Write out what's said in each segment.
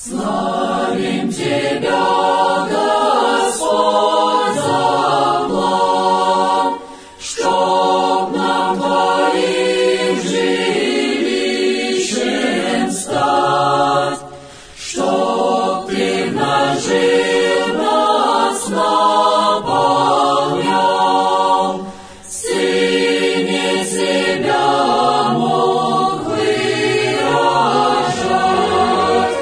Славим Тебя, Господь, за план, чтоб нам Твоим жилищем стать, чтоб Ты в нас жил, нас наполнял, Сыне себя мог выражать.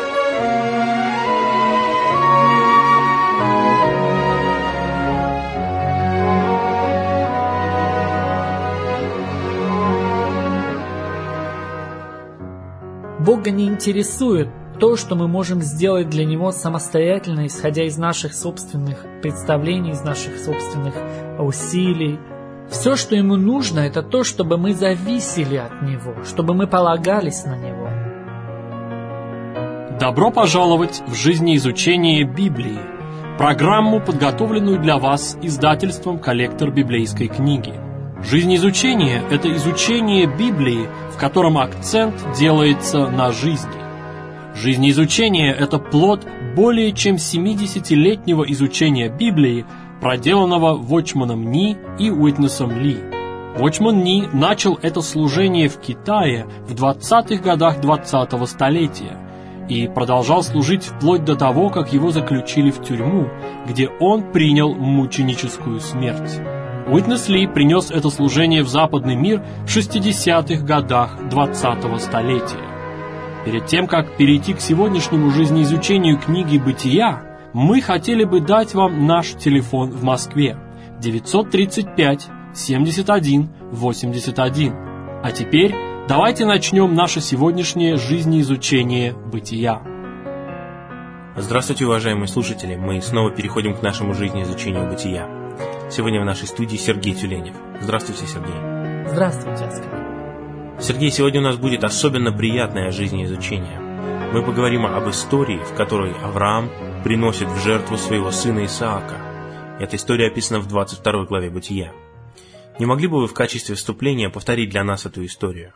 Бога не интересует то, что мы можем сделать для Него самостоятельно, исходя из наших собственных представлений, из наших собственных усилий. Все, что Ему нужно, это то, чтобы мы зависели от Него, чтобы мы полагались на Него. Добро пожаловать в жизнеизучение Библии, программу, подготовленную для вас издательством «Коллектор библейской книги». Жизнеизучение – это изучение Библии, в котором акцент делается на жизни. Жизнеизучение – это плод более чем 70-летнего изучения Библии, проделанного Watchman Nee и Уитнесом Ли. Watchman Nee начал это служение в Китае в 20-х годах 20-го столетия и продолжал служить вплоть до того, как его заключили в тюрьму, где он принял мученическую смерть. Уитнес Ли принес это служение в западный мир в 60-х годах 20-го столетия. Перед тем, как перейти к сегодняшнему жизнеизучению книги «Бытия», мы хотели бы дать вам наш телефон в Москве 935-71-81. А теперь давайте начнем наше сегодняшнее жизнеизучение «Бытия». Здравствуйте, уважаемые слушатели! Мы снова переходим к нашему жизнеизучению «Бытия». Сегодня в нашей студии Сергей Тюленев. Здравствуйте, Сергей. Здравствуйте, Оскар. Сергей, сегодня у нас будет особенно приятное жизнеизучение. Мы поговорим об истории, в которой Авраам приносит в жертву своего сына Исаака. Эта история описана в 22 главе Бытия. Не могли бы вы в качестве вступления повторить для нас эту историю?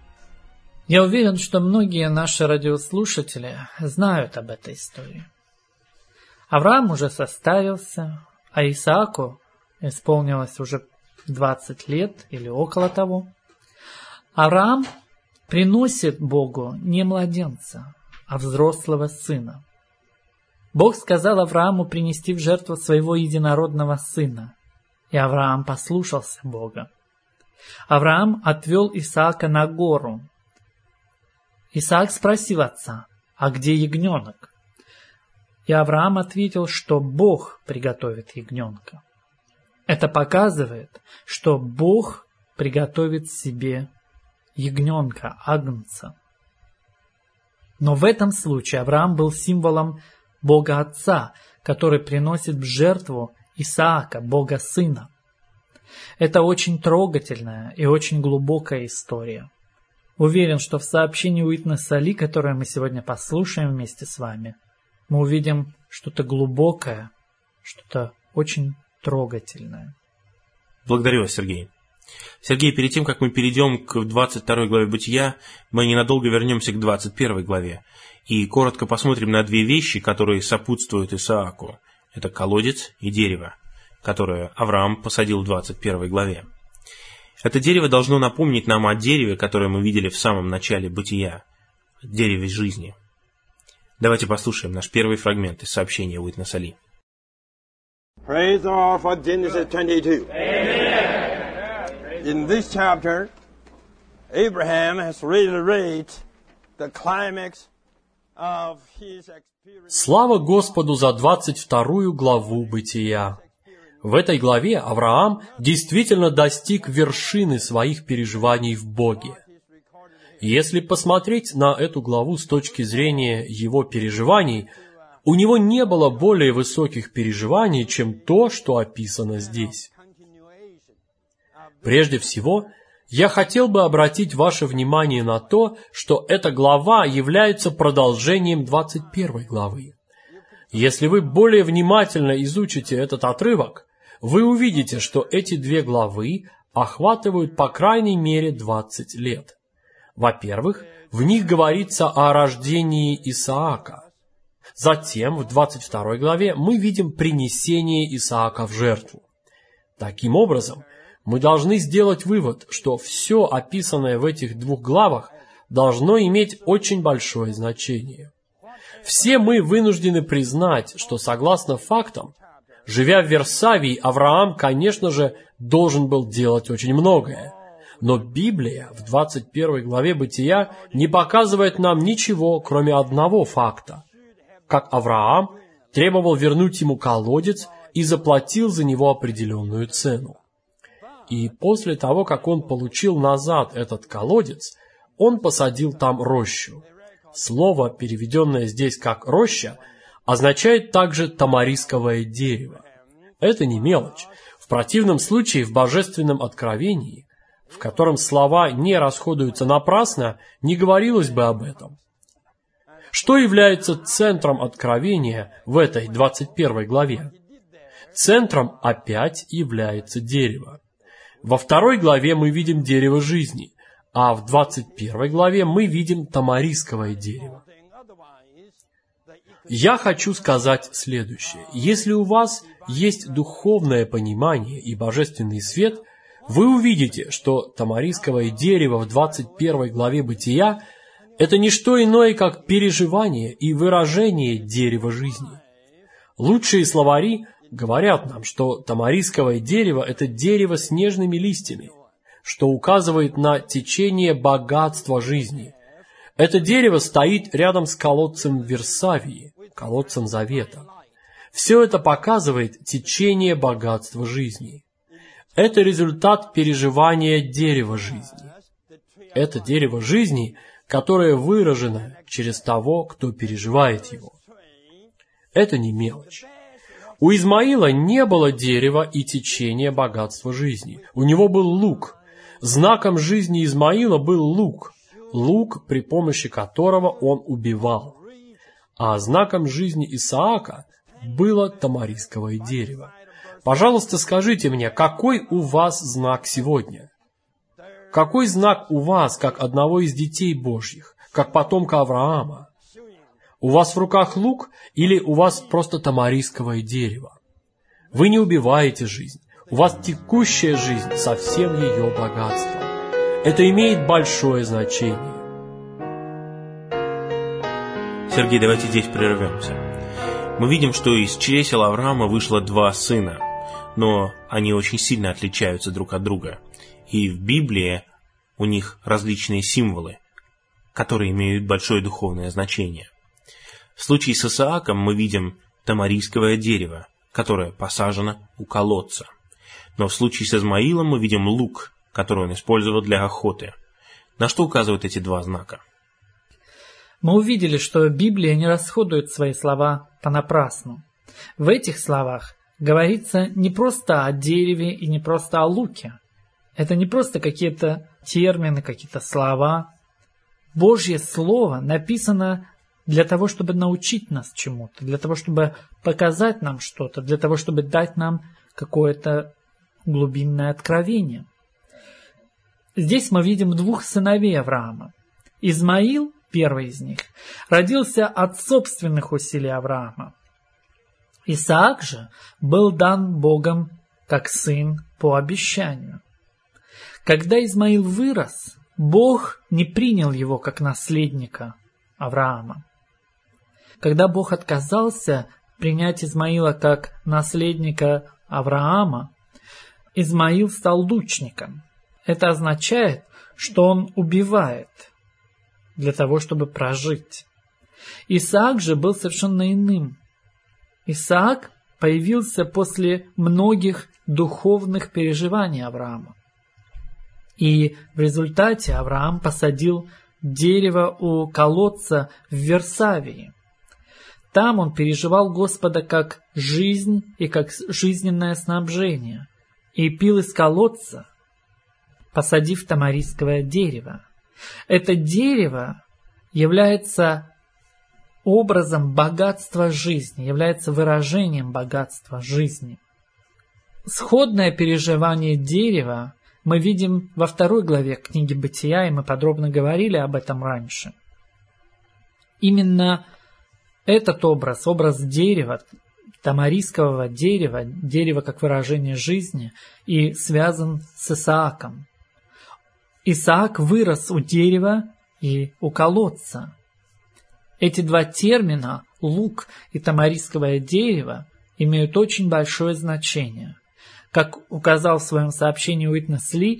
Я уверен, что многие наши радиослушатели знают об этой истории. Авраам уже состарился, а Исааку исполнилось уже 20 лет или около того. Авраам приносит Богу не младенца, а взрослого сына. Бог сказал Аврааму принести в жертву своего единородного сына, и Авраам послушался Бога. Авраам отвел Исаака на гору. Исаак спросил отца: «А где ягненок?» И Авраам ответил, что Бог приготовит ягненка. Это показывает, что Бог приготовит себе ягненка, агнца. Но в этом случае Авраам был символом Бога Отца, который приносит в жертву Исаака, Бога Сына. Это очень трогательная и очень глубокая история. Уверен, что в сообщении Уитнеса Ли, которое мы сегодня послушаем вместе с вами, мы увидим что-то глубокое, что-то очень трогательное. Благодарю вас, Сергей. Сергей, перед тем, как мы перейдем к 22 главе Бытия, мы ненадолго вернемся к 21 главе и коротко посмотрим на две вещи, которые сопутствуют Исааку. Это колодец и дерево, которое Авраам посадил в 21 главе. Это дерево должно напомнить нам о дереве, которое мы видели в самом начале Бытия, дереве жизни. Давайте послушаем наш первый фрагмент из сообщения Уитнеса Ли. Praise the Lord for Genesis 22. In this chapter, Abraham has really reached the climax of his experience. Слава Господу за 22 главу Бытия. В этой главе Авраам действительно достиг вершины своих переживаний в Боге. Если посмотреть на эту главу с точки зрения его переживаний, у него не было более высоких переживаний, чем то, что описано здесь. Прежде всего, я хотел бы обратить ваше внимание на то, что эта глава является продолжением 21 главы. Если вы более внимательно изучите этот отрывок, вы увидите, что эти две главы охватывают по крайней мере 20 лет. Во-первых, в них говорится о рождении Исаака. Затем в 22 главе мы видим принесение Исаака в жертву. Таким образом, мы должны сделать вывод, что все описанное в этих двух главах должно иметь очень большое значение. Все мы вынуждены признать, что согласно фактам, живя в Вирсавии, Авраам, конечно же, должен был делать очень многое. Но Библия в 21 главе Бытия не показывает нам ничего, кроме одного факта. Как Авраам требовал вернуть ему колодец и заплатил за него определенную цену. И после того, как он получил назад этот колодец, он посадил там рощу. Слово, переведенное здесь как «роща», означает также тамарисковое дерево. Это не мелочь. В противном случае в Божественном откровении, в котором слова не расходуются напрасно, не говорилось бы об этом. Что является центром откровения в этой 21 главе? Центром опять является дерево. Во 2 главе мы видим дерево жизни, а в 21 главе мы видим тамарисковое дерево. Я хочу сказать следующее. Если у вас есть духовное понимание и божественный свет, вы увидите, что тамарисковое дерево в 21 главе Бытия – это не что иное, как переживание и выражение дерева жизни. Лучшие словари говорят нам, что тамарисковое дерево – это дерево с нежными листьями, что указывает на течение богатства жизни. Это дерево стоит рядом с колодцем Вирсавии, колодцем Завета. Все это показывает течение богатства жизни. Это результат переживания дерева жизни. Это дерево жизни, которое выражено через того, кто переживает его. Это не мелочь. У Измаила не было дерева и течения богатства жизни. У него был лук. Знаком жизни Измаила был лук. Лук, при помощи которого он убивал. А знаком жизни Исаака было тамарисковое дерево. Пожалуйста, скажите мне, какой у вас знак сегодня? Какой знак у вас, как одного из детей Божьих, как потомка Авраама? У вас в руках лук или у вас просто тамарисковое дерево? Вы не убиваете жизнь. У вас текущая жизнь со всем ее богатством. Это имеет большое значение. Сергей, давайте здесь прервемся. Мы видим, что из чресел Авраама вышло 2 сына, но они очень сильно отличаются друг от друга. И в Библии у них различные символы, которые имеют большое духовное значение. В случае с Исааком мы видим тамарисковое дерево, которое посажено у колодца. Но в случае с Измаилом мы видим лук, который он использовал для охоты. На что указывают эти 2 знака? Мы увидели, что Библия не расходует свои слова понапрасну. В этих словах говорится не просто о дереве и не просто о луке. Это не просто какие-то термины, какие-то слова. Божье Слово написано для того, чтобы научить нас чему-то, для того, чтобы показать нам что-то, для того, чтобы дать нам какое-то глубинное откровение. Здесь мы видим 2 сыновей Авраама. Измаил, первый из них, родился от собственных усилий Авраама. Исаак же был дан Богом как сын по обещанию. Когда Измаил вырос, Бог не принял его как наследника Авраама. Когда Бог отказался принять Измаила как наследника Авраама, Измаил стал лучником. Это означает, что он убивает для того, чтобы прожить. Исаак же был совершенно иным. Исаак появился после многих духовных переживаний Авраама. И в результате Авраам посадил дерево у колодца в Вирсавии. Там он переживал Господа как жизнь и как жизненное снабжение, и пил из колодца, посадив тамарисковое дерево. Это дерево является образом богатства жизни, является выражением богатства жизни. Сходное переживание дерева мы видим во 2 главе книги Бытия, и мы подробно говорили об этом раньше. Именно Этот образ, образ дерева, тамарискового дерева, дерева как выражение жизни, и связан с Исааком. Исаак вырос у дерева и у колодца. Эти два термина, лук и тамарисковое дерево, имеют очень большое значение. Как указал в своем сообщении Уитнес Ли,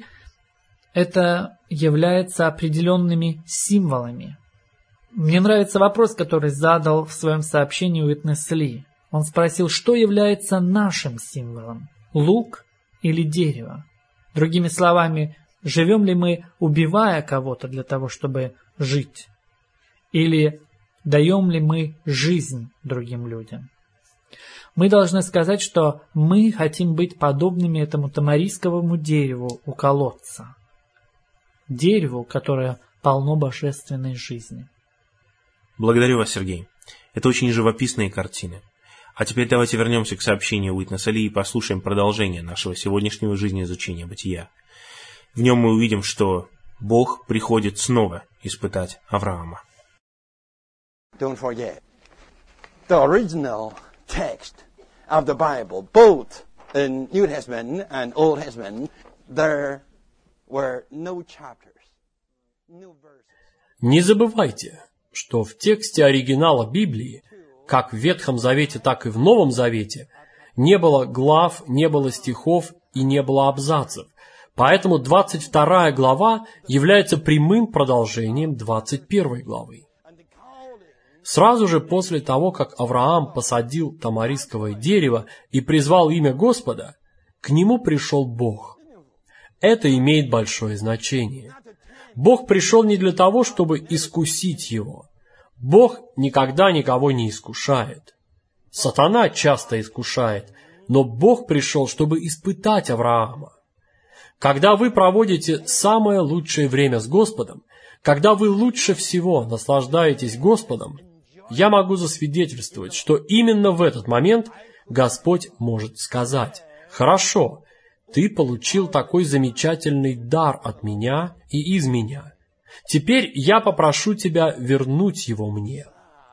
это является определенными символами. Мне нравится вопрос, который задал в своем сообщении Уитнес Ли. Он спросил, что является нашим символом, лук или дерево? Другими словами, живем ли мы, убивая кого-то для того, чтобы жить? Или даем ли мы жизнь другим людям? Мы должны сказать, что мы хотим быть подобными этому тамарисковому дереву у колодца. Дереву, которое полно божественной жизни. Благодарю вас, Сергей. Это очень живописные картины. А теперь давайте вернемся к сообщению Уитнеса Ли и послушаем продолжение нашего сегодняшнего жизнеизучения бытия. В нем мы увидим, что Бог приходит снова испытать Авраама. Don't forget, the original text of the Bible, both in New Testament and Old Testament, there were no chapters, no verses. Не забывайте, что в тексте оригинала Библии, как в Ветхом Завете, так и в Новом Завете, не было глав, не было стихов и не было абзацев. Поэтому 22 глава является прямым продолжением 21 главы. Сразу же после того, как Авраам посадил тамарисковое дерево и призвал имя Господа, к нему пришел Бог. Это имеет большое значение. Бог пришел не для того, чтобы искусить его. Бог никогда никого не искушает. Сатана часто искушает, но Бог пришел, чтобы испытать Авраама. Когда вы проводите самое лучшее время с Господом, когда вы лучше всего наслаждаетесь Господом, я могу засвидетельствовать, что именно в этот момент Господь может сказать: «Хорошо, ты получил такой замечательный дар от меня и из меня. Теперь я попрошу тебя вернуть его мне».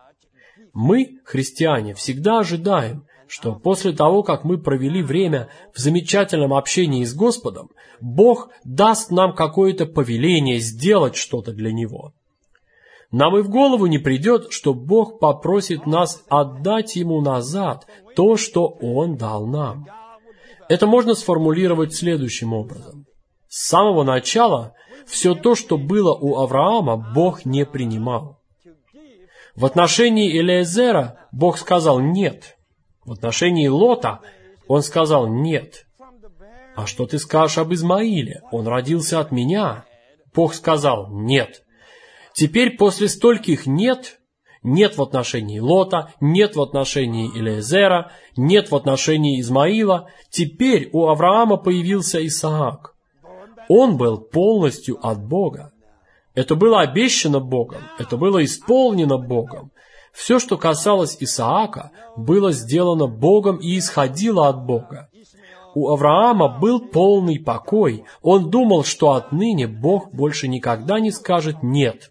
Мы, христиане, всегда ожидаем, что после того, как мы провели время в замечательном общении с Господом, Бог даст нам какое-то повеление сделать что-то для Него. Нам и в голову не придет, что Бог попросит нас отдать Ему назад то, что Он дал нам. Это можно сформулировать следующим образом. С самого начала все то, что было у Авраама, Бог не принимал. В отношении Элиезера Бог сказал «нет». В отношении Лота Он сказал «нет». А что ты скажешь об Измаиле? Он родился от меня. Бог сказал «нет». Теперь после стольких «нет», нет в отношении Лота, нет в отношении Элиезера, нет в отношении Измаила, теперь у Авраама появился Исаак. Он был полностью от Бога. Это было обещано Богом, это было исполнено Богом. Все, что касалось Исаака, было сделано Богом и исходило от Бога. У Авраама был полный покой. Он думал, что отныне Бог больше никогда не скажет «нет».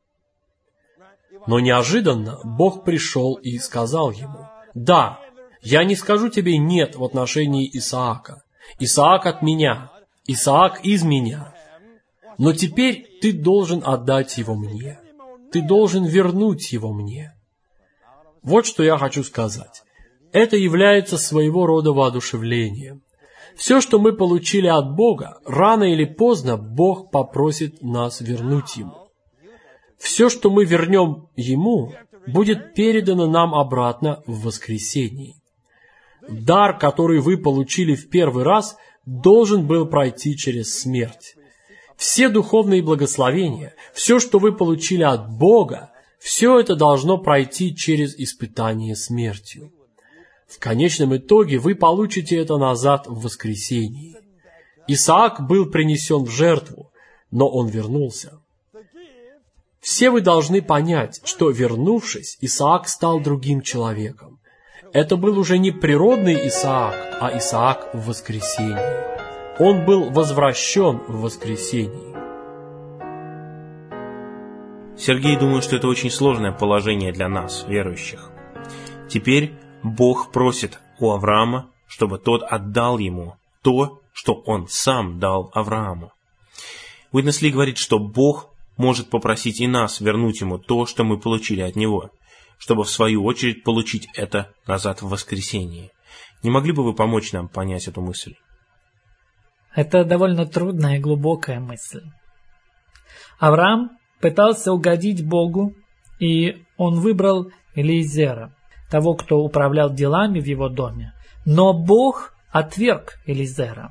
Но неожиданно Бог пришел и сказал ему: «Да, я не скажу тебе «нет» в отношении Исаака. Исаак от меня, Исаак из меня. Но теперь ты должен отдать его мне. Ты должен вернуть его мне». Вот что я хочу сказать. Это является своего рода воодушевлением. Все, что мы получили от Бога, рано или поздно Бог попросит нас вернуть Ему. Все, что мы вернем Ему, будет передано нам обратно в воскресении. Дар, который вы получили в первый раз, должен был пройти через смерть. Все духовные благословения, все, что вы получили от Бога, все это должно пройти через испытание смертью. В конечном итоге вы получите это назад в воскресении. Исаак был принесен в жертву, но он вернулся. Все вы должны понять, что, вернувшись, Исаак стал другим человеком. Это был уже не природный Исаак, а Исаак в воскресении. Он был возвращен в воскресении. Сергей думает, что это очень сложное положение для нас, верующих. Теперь Бог просит у Авраама, чтобы тот отдал ему то, что он сам дал Аврааму. Уитнес Ли говорит, что Бог может попросить и нас вернуть ему то, что мы получили от него, чтобы в свою очередь получить это назад в воскресенье. Не могли бы вы помочь нам понять эту мысль? Это довольно трудная и глубокая мысль. Авраам пытался угодить Богу, и он выбрал Элиезера, того, кто управлял делами в его доме. Но Бог отверг Элиезера.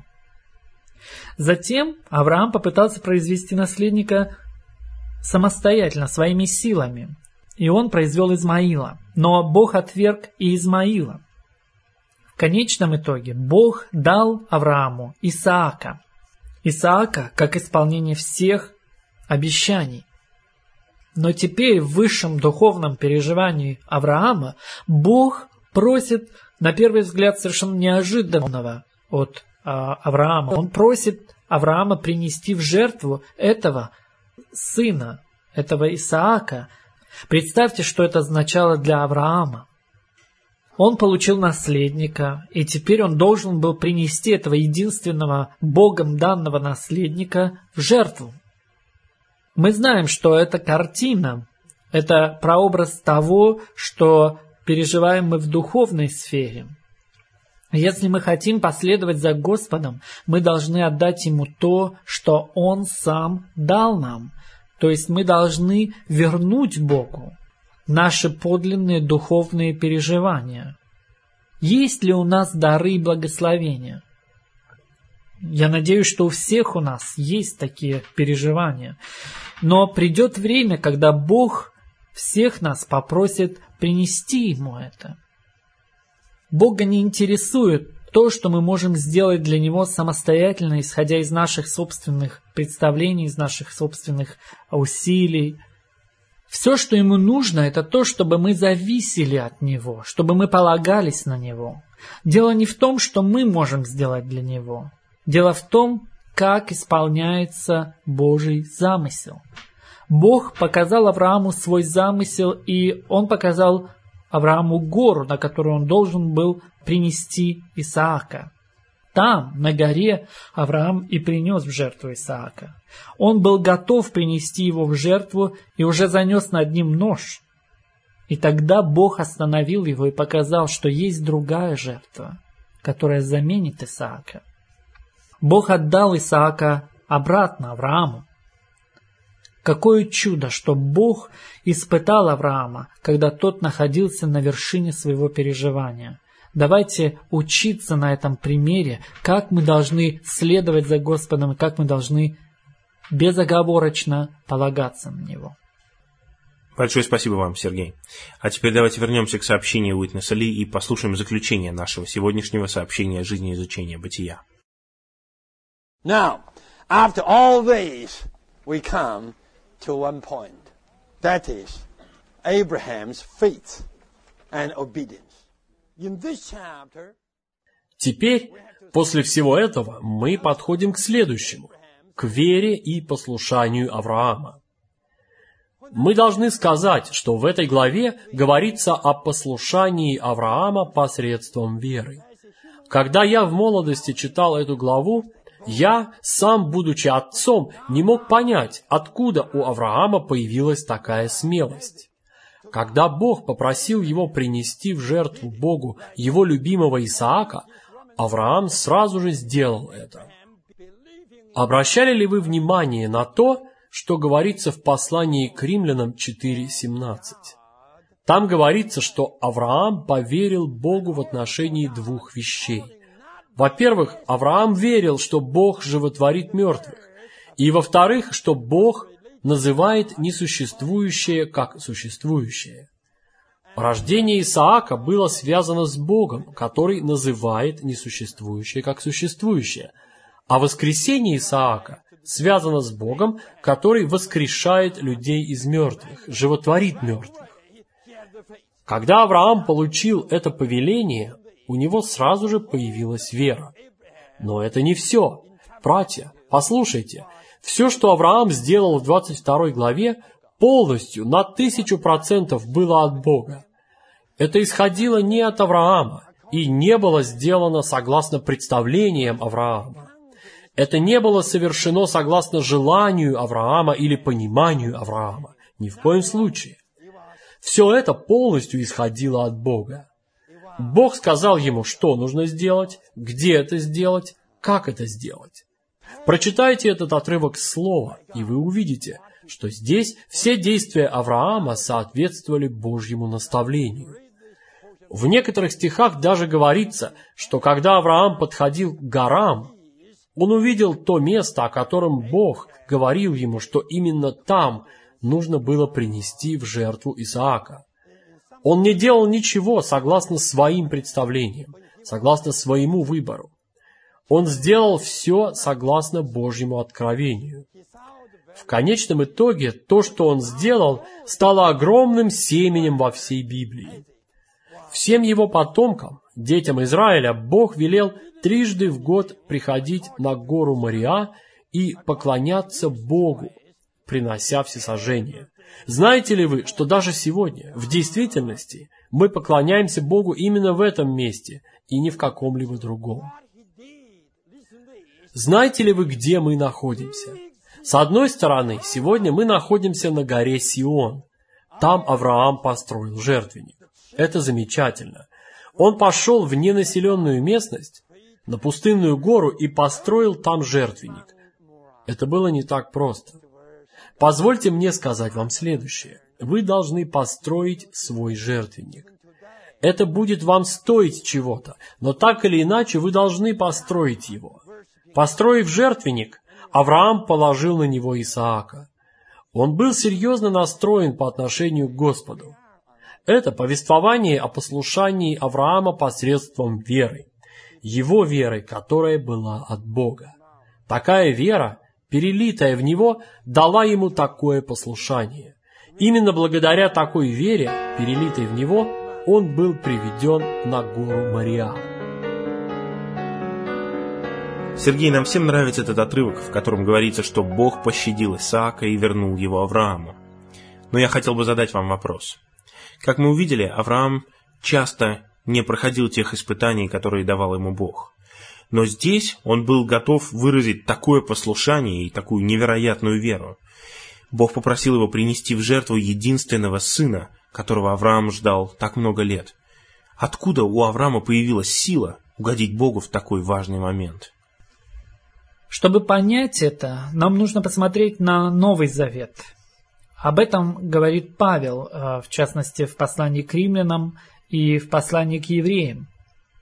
Затем Авраам попытался произвести наследника самостоятельно, своими силами, и он произвел Измаила. Но Бог отверг и Измаила. В конечном итоге Бог дал Аврааму Исаака. Исаака как исполнение всех обещаний. Но теперь в высшем духовном переживании Авраама Бог просит, на первый взгляд, совершенно неожиданного от Авраама. Он просит Авраама принести в жертву этого сына, этого Исаака. Представьте, что это означало для Авраама. Он получил наследника, и теперь он должен был принести этого единственного Богом данного наследника в жертву. Мы знаем, что эта картина, это прообраз того, что переживаем мы в духовной сфере. Если мы хотим последовать за Господом, мы должны отдать Ему то, что Он сам дал нам. То есть мы должны вернуть Богу наши подлинные духовные переживания. Есть ли у нас дары и благословения? Я надеюсь, что у всех у нас есть такие переживания. Но придет время, когда Бог всех нас попросит принести Ему это. Бога не интересует то, что мы можем сделать для Него самостоятельно, исходя из наших собственных представлений, из наших собственных усилий. Все, что Ему нужно, это то, чтобы мы зависели от Него, чтобы мы полагались на Него. Дело не в том, что мы можем сделать для Него. Дело в том, как исполняется Божий замысел. Бог показал Аврааму свой замысел, и Он показал Аврааму гору, на которую он должен был принести Исаака. Там, на горе, Авраам и принес в жертву Исаака. Он был готов принести его в жертву и уже занес над ним нож. И тогда Бог остановил его и показал, что есть другая жертва, которая заменит Исаака. Бог отдал Исаака обратно Аврааму. Какое чудо, что Бог испытал Авраама, когда тот находился на вершине своего переживания. Давайте учиться на этом примере, как мы должны следовать за Господом и как мы должны безоговорочно полагаться на Него. Большое спасибо вам, Сергей. А теперь давайте вернемся к сообщению Уитнеса Ли и послушаем заключение нашего сегодняшнего сообщения жизнеизучения бытия. Now, after all this, we come to one point. That is Abraham's faith and obedience. In this chapter, Теперь, после всего этого, мы подходим к следующему, к вере и послушанию Авраама. Мы должны сказать, что в этой главе говорится о послушании Авраама посредством веры. Когда я в молодости читал эту главу, я, сам будучи отцом, не мог понять, откуда у Авраама появилась такая смелость. Когда Бог попросил его принести в жертву Богу его любимого Исаака, Авраам сразу же сделал это. Обращали ли вы внимание на то, что говорится в послании к Римлянам 4:17? Там говорится, что Авраам поверил Богу в отношении двух вещей. Во-первых, Авраам верил, что Бог животворит мертвых. И во-вторых, что Бог называет несуществующее как существующее. Рождение Исаака было связано с Богом, который называет несуществующее как существующее. А воскресение Исаака связано с Богом, который воскрешает людей из мертвых, животворит мертвых. Когда Авраам получил это повеление, у него сразу же появилась вера. Но это не все. Братья, послушайте, все, что Авраам сделал в 22 главе, полностью, на 1000% было от Бога. Это исходило не от Авраама и не было сделано согласно представлениям Авраама. Это не было совершено согласно желанию Авраама или пониманию Авраама. Ни в коем случае. Все это полностью исходило от Бога. Бог сказал ему, что нужно сделать, где это сделать, как это сделать. Прочитайте этот отрывок слова, и вы увидите, что здесь все действия Авраама соответствовали Божьему наставлению. В некоторых стихах даже говорится, что когда Авраам подходил к горам, он увидел то место, о котором Бог говорил ему, что именно там нужно было принести в жертву Исаака. Он не делал ничего согласно своим представлениям, согласно своему выбору. Он сделал все согласно Божьему откровению. В конечном итоге то, что он сделал, стало огромным семенем во всей Библии. Всем его потомкам, детям Израиля, Бог велел 3 в год приходить на гору Мориа и поклоняться Богу, принося всесожжение. Знаете ли вы, что даже сегодня, в действительности, мы поклоняемся Богу именно в этом месте и не в каком-либо другом? Знаете ли вы, где мы находимся? С одной стороны, сегодня мы находимся на горе Сион. Там Авраам построил жертвенник. Это замечательно. Он пошел в ненаселенную местность, на пустынную гору, и построил там жертвенник. Это было не так просто. Позвольте мне сказать вам следующее. Вы должны построить свой жертвенник. Это будет вам стоить чего-то, но так или иначе вы должны построить его. Построив жертвенник, Авраам положил на него Исаака. Он был серьезно настроен по отношению к Господу. Это повествование о послушании Авраама посредством веры. Его веры, которая была от Бога. Такая вера, перелитая в него, дала ему такое послушание. Именно благодаря такой вере, перелитой в него, он был приведен на гору Мориа. Сергей, нам всем нравится этот отрывок, в котором говорится, что Бог пощадил Исаака и вернул его Аврааму. Но я хотел бы задать вам вопрос. Как мы увидели, Авраам часто не проходил тех испытаний, которые давал ему Бог. Но здесь он был готов выразить такое послушание и такую невероятную веру. Бог попросил его принести в жертву единственного сына, которого Авраам ждал так много лет. Откуда у Авраама появилась сила угодить Богу в такой важный момент? Чтобы понять это, нам нужно посмотреть на Новый Завет. Об этом говорит Павел, в частности, в послании к римлянам и в послании к евреям.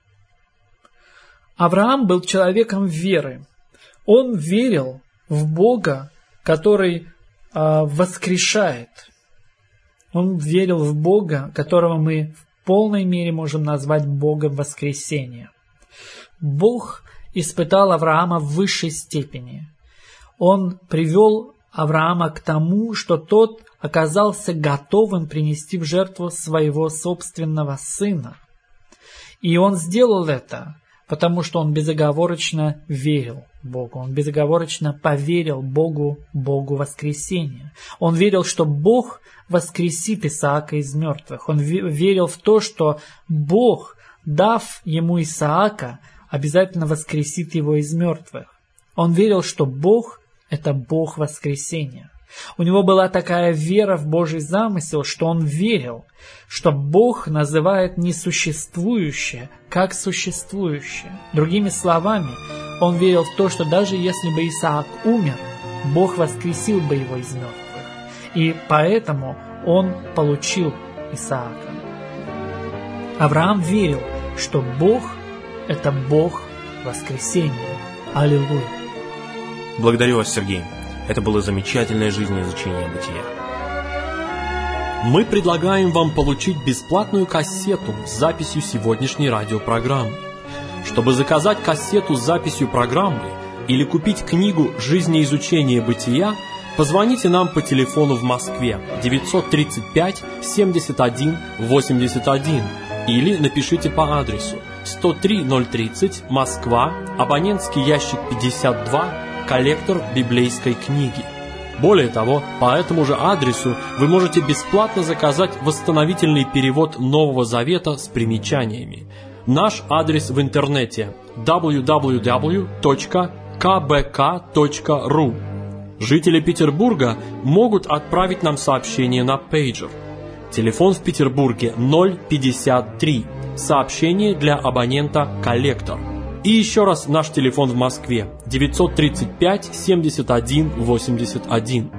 Авраам был человеком веры. Он верил в Бога, который воскрешает. Он верил в Бога, которого мы в полной мере можем назвать Богом воскресения. Бог испытал Авраама в высшей степени. Он привел Авраама к тому, что тот оказался готовым принести в жертву своего собственного сына. И он сделал это, потому что он безоговорочно верил Богу. Он безоговорочно поверил Богу воскресения. Он верил, что Бог воскресит Исаака из мертвых. Он верил в то, что Бог, дав ему Исаака, обязательно воскресит его из мертвых. Он верил, что Бог – это Бог воскресения. У него была такая вера в Божий замысел, что он верил, что Бог называет несуществующее как существующее. Другими словами, он верил в то, что даже если бы Исаак умер, Бог воскресил бы его из мертвых. И поэтому он получил Исаака. Авраам верил, что Бог – это Бог воскресения. Аллилуйя! Благодарю вас, Сергей. Это было замечательное жизнеизучение бытия. Мы предлагаем вам получить бесплатную кассету с записью сегодняшней радиопрограммы. Чтобы заказать кассету с записью программы или купить книгу «Жизнеизучение бытия», позвоните нам по телефону в Москве 935 71 81 или напишите по адресу 103-030, Москва, абонентский ящик 52, коллектор библейской книги. Более того, по этому же адресу вы можете бесплатно заказать восстановительный перевод Нового Завета с примечаниями. Наш адрес в интернете www.kbk.ru. Жители Петербурга могут отправить нам сообщение на пейджер. Телефон в Петербурге 053. Сообщение для абонента «Коллектор». И еще раз наш телефон в Москве 935 71 81.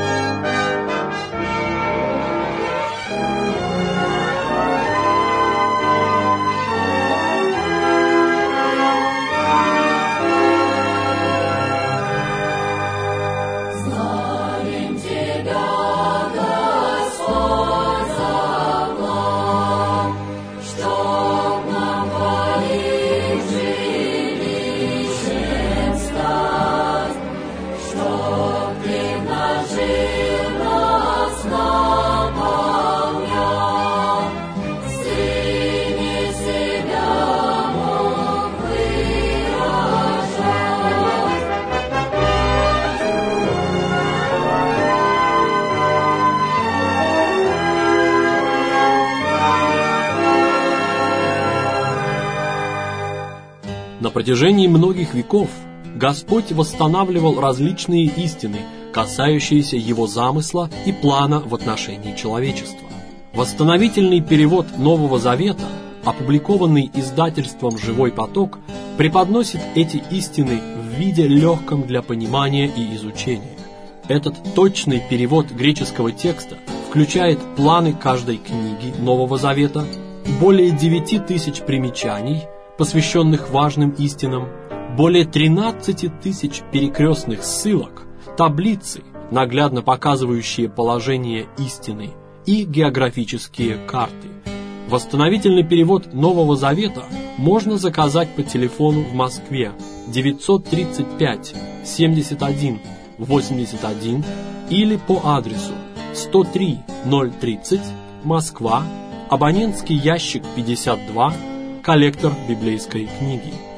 На протяжении многих веков Господь восстанавливал различные истины, касающиеся Его замысла и плана в отношении человечества. Восстановительный перевод Нового Завета, опубликованный издательством «Живой поток», преподносит эти истины в виде легком для понимания и изучения. Этот точный перевод греческого текста включает планы каждой книги Нового Завета, более 9000 примечаний, посвященных важным истинам, более 13 тысяч перекрестных ссылок, таблицы, наглядно показывающие положение истины, и географические карты. Восстановительный перевод Нового Завета можно заказать по телефону в Москве 935 71 81 или по адресу 103 030 Москва, абонентский ящик 52, коллектор библейской книги.